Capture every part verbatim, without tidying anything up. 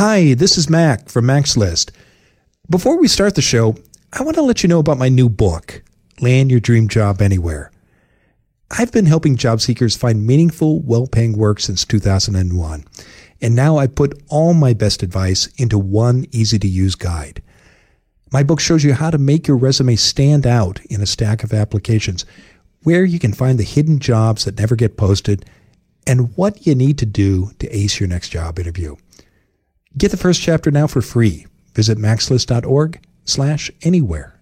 Hi, this is Mac from Mac's List. Before we start the show, I want to let you know about my new book, Land Your Dream Job Anywhere. I've been helping job seekers find meaningful, well-paying work since two thousand one, and now I put all my best advice into one easy-to-use guide. My book shows you how to make your resume stand out in a stack of applications, where you can find the hidden jobs that never get posted, and what you need to do to ace your next job interview. Get the first chapter now for free. Visit maxlist.org slash anywhere.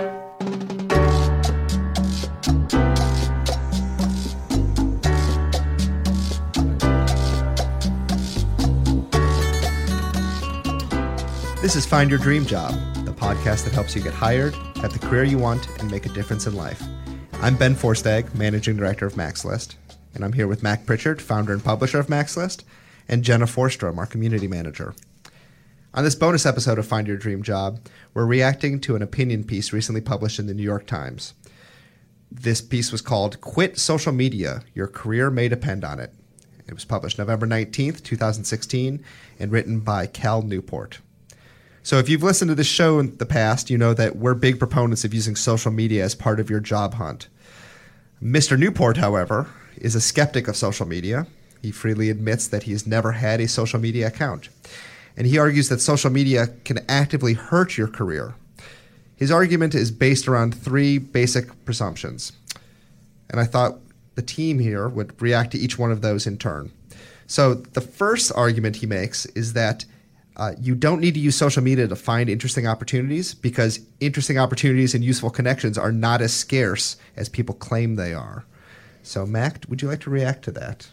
This is Find Your Dream Job, the podcast that helps you get hired, have the career you want, and make a difference in life. I'm Ben Forstag, Managing Director of Mac's List, and I'm here with Mac Pritchard, founder and publisher of Mac's List, and Jenna Forstrom, our community manager. On this bonus episode of Find Your Dream Job, we're reacting to an opinion piece recently published in the New York Times. This piece was called Quit Social Media, Your Career May Depend on It. It was published November nineteenth, twenty sixteen, and written by Cal Newport. So if you've listened to this show in the past, you know that we're big proponents of using social media as part of your job hunt. Mister Newport, however, is a skeptic of social media. He freely admits that he has never had a social media account. And he argues that social media can actively hurt your career. His argument is based around three basic presumptions. And I thought the team here would react to each one of those in turn. So the first argument he makes is that uh, you don't need to use social media to find interesting opportunities because interesting opportunities and useful connections are not as scarce as people claim they are. So, Mac, would you like to react to that?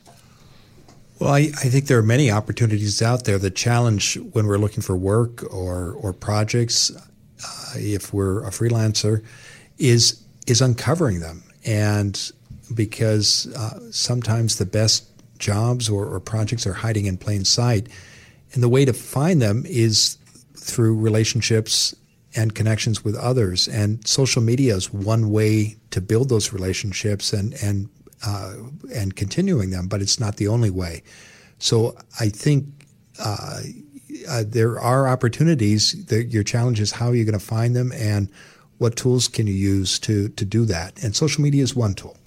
Well, I, I think there are many opportunities out there. The challenge when we're looking for work or or projects, uh, if we're a freelancer, is is uncovering them. And because uh, sometimes the best jobs or, or projects are hiding in plain sight, and the way to find them is through relationships and connections with others. And social media is one way to build those relationships and and Uh, and continuing them, but it's not the only way. So I think uh, uh, there are opportunities. That your challenge is how are you going to find them and what tools can you use to to do that? And social media is one tool.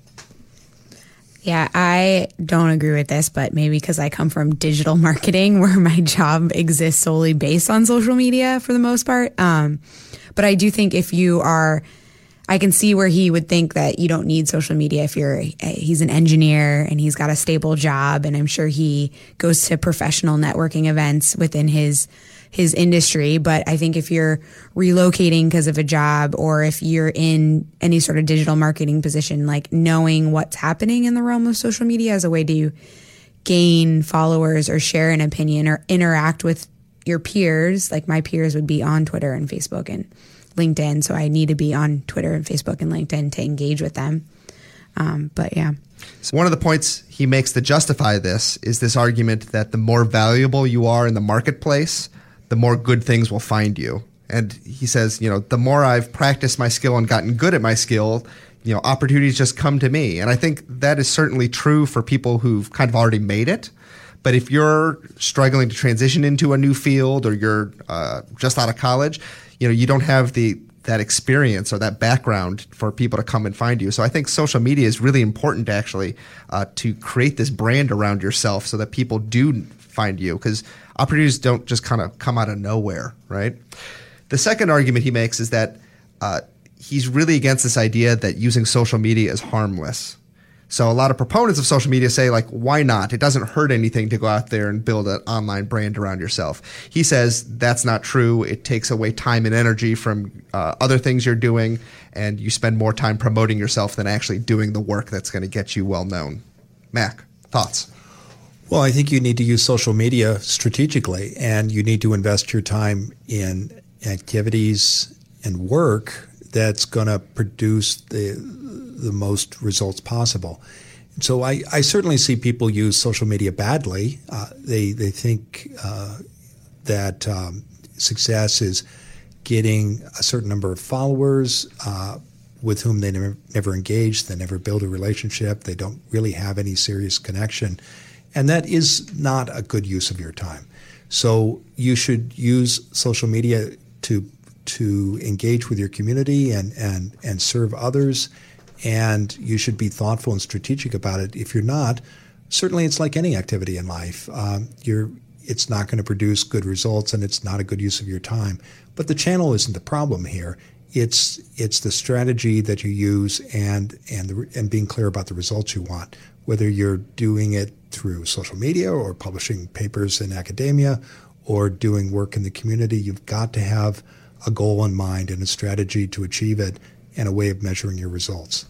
Yeah, I don't agree with this, but maybe because I come from digital marketing where my job exists solely based on social media for the most part. Um, but I do think if you are I can see where he would think that you don't need social media if you're, he's an engineer and he's got a stable job. And I'm sure he goes to professional networking events within his, his industry. But I think if you're relocating because of a job or if you're in any sort of digital marketing position, like knowing what's happening in the realm of social media as a way to gain followers or share an opinion or interact with your peers, like my peers would be on Twitter and Facebook and LinkedIn, so I need to be on Twitter and Facebook and LinkedIn to engage with them. Um, but yeah. So one of the points he makes to justify this is this argument that the more valuable you are in the marketplace, the more good things will find you. And he says, you know, the more I've practiced my skill and gotten good at my skill, you know, opportunities just come to me. And I think that is certainly true for people who've kind of already made it. But if you're struggling to transition into a new field or you're uh, just out of college, you know, you don't have the that experience or that background for people to come and find you. So I think social media is really important to actually uh, to create this brand around yourself so that people do find you because opportunities don't just kind of come out of nowhere, right? The second argument he makes is that uh, he's really against this idea that using social media is harmless. So a lot of proponents of social media say, like, why not? It doesn't hurt anything to go out there and build an online brand around yourself. He says that's not true. It takes away time and energy from uh, other things you're doing, and you spend more time promoting yourself than actually doing the work that's going to get you well known. Mac, thoughts? Well, I think you need to use social media strategically, and you need to invest your time in activities and work that's going to produce the the most results possible. So I, I certainly see people use social media badly. Uh, they they think uh, that um, success is getting a certain number of followers uh, with whom they never, never engage, they never build a relationship, they don't really have any serious connection. And that is not a good use of your time. So you should use social media to to engage with your community and, and, and serve others, and you should be thoughtful and strategic about it. If you're not, certainly it's like any activity in life. Um, you're it's not going to produce good results, and it's not a good use of your time. But the channel isn't the problem here. It's it's the strategy that you use and and the, and being clear about the results you want, whether you're doing it through social media or publishing papers in academia or doing work in the community. You've got to have a goal in mind and a strategy to achieve it and a way of measuring your results.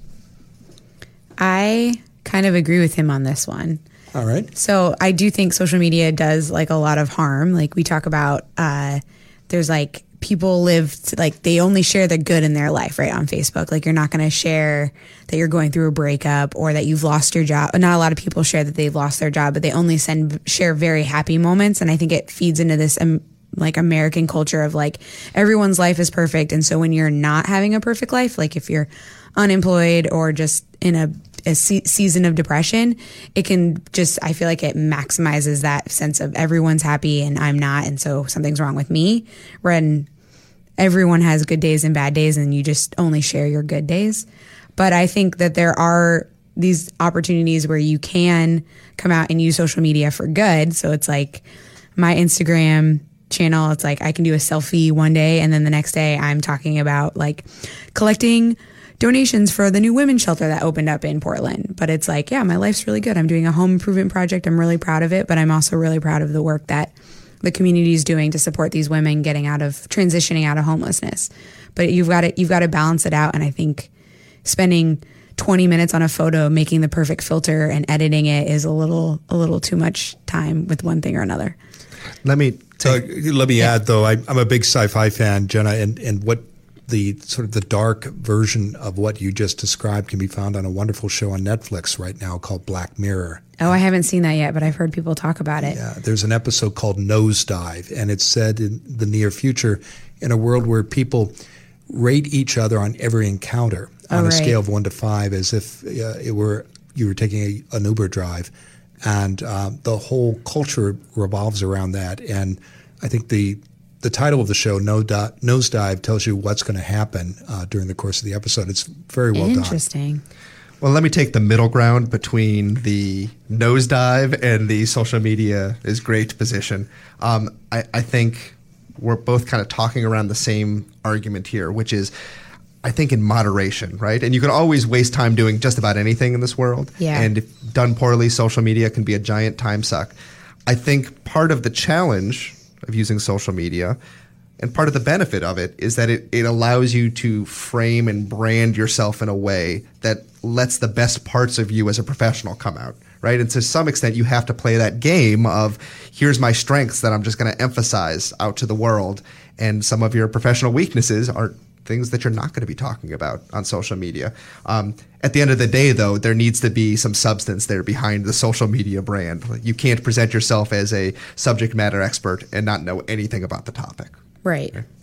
I kind of agree with him on this one. All right. So I do think social media does like a lot of harm. Like we talk about, uh, there's like people live to, like they only share the good in their life, right, on Facebook. Like you're not going to share that you're going through a breakup or that you've lost your job. Not a lot of people share that they've lost their job, but they only send share very happy moments. And I think it feeds into this um, like American culture of like everyone's life is perfect. And so when you're not having a perfect life, like if you're unemployed or just in a a se- season of depression, it can just, I feel like it maximizes that sense of everyone's happy and I'm not. And so something's wrong with me, when everyone has good days and bad days and you just only share your good days. But I think that there are these opportunities where you can come out and use social media for good. So it's like my Instagram channel, it's like I can do a selfie one day and then the next day I'm talking about like collecting donations for the new women's shelter that opened up in Portland. But it's like, yeah, my life's really good. I'm doing a home improvement project. I'm really proud of it, but I'm also really proud of the work that the community is doing to support these women getting out of transitioning out of homelessness. But you've got to, you've got to balance it out. And I think spending twenty minutes on a photo, making the perfect filter and editing it is a little, a little too much time with one thing or another. Let me take, uh, let me yeah. add though, I, I'm a big sci-fi fan, Jenna, and, and what the sort of the dark version of what you just described can be found on a wonderful show on Netflix right now called Black Mirror. Oh, I haven't seen that yet, but I've heard people talk about it. Yeah, there's an episode called Nosedive, and it's said in the near future, in a world where people rate each other on every encounter oh, on a right. scale of one to five, as if uh, it were you were taking a, an Uber drive, and uh, the whole culture revolves around that. And I think the The title of the show, no Di- Nosedive, tells you what's going to happen uh, during the course of the episode. It's very well done. Interesting. well, let me take the middle ground between the nosedive and the social media is great position. Um, I, I think we're both kind of talking around the same argument here, which is, I think in moderation, right? And you can always waste time doing just about anything in this world. Yeah. And if done poorly, social media can be a giant time suck. I think part of the challenge of using social media and part of the benefit of it is that it, it allows you to frame and brand yourself in a way that lets the best parts of you as a professional come out, right? And to some extent, you have to play that game of here's my strengths that I'm just going to emphasize out to the world. And some of your professional weaknesses are things that you're not going to be talking about on social media. Um, at the end of the day, though, there needs to be some substance there behind the social media brand. You can't present yourself as a subject matter expert and not know anything about the topic. Right. Okay.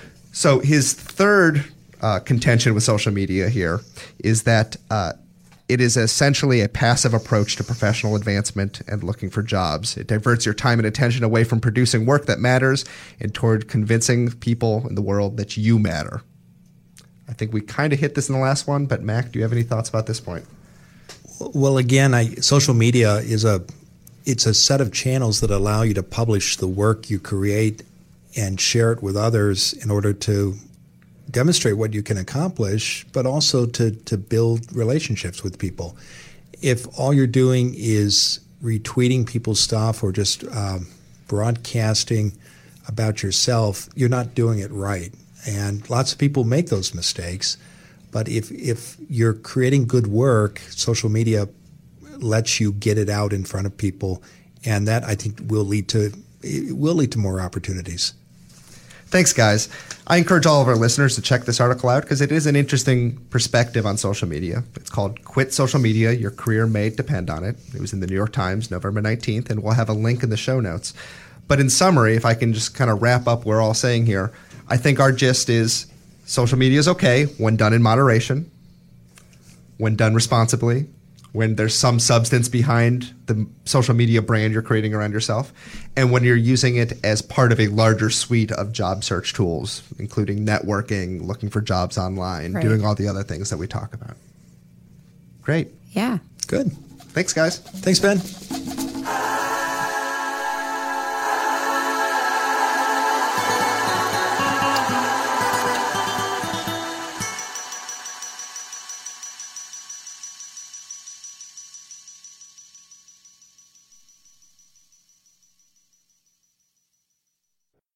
So his third uh, contention with social media here is that uh, it is essentially a passive approach to professional advancement and looking for jobs. It diverts your time and attention away from producing work that matters and toward convincing people in the world that you matter. I think we kind of hit this in the last one, but Mac, do you have any thoughts about this point? Well, again, I, social media is a it's a set of channels that allow you to publish the work you create and share it with others in order to demonstrate what you can accomplish, but also to, to build relationships with people. If all you're doing is retweeting people's stuff or just um, broadcasting about yourself, you're not doing it right. And lots of people make those mistakes. But if if you're creating good work, social media lets you get it out in front of people, and that I think will lead to it will lead to more opportunities. Thanks, guys. I encourage all of our listeners to check this article out because it is an interesting perspective on social media. It's called Quit Social Media, Your Career May Depend on It. It was in the New York Times, November nineteenth, and we'll have a link in the show notes. But in summary, if I can just kind of wrap up what we're all saying here, I think our gist is social media is okay when done in moderation, when done responsibly, when there's some substance behind the social media brand you're creating around yourself, and when you're using it as part of a larger suite of job search tools, including networking, looking for jobs online, Right. doing all the other things that we talk about. Great. Yeah. Good. Thanks, guys. Thanks, Ben.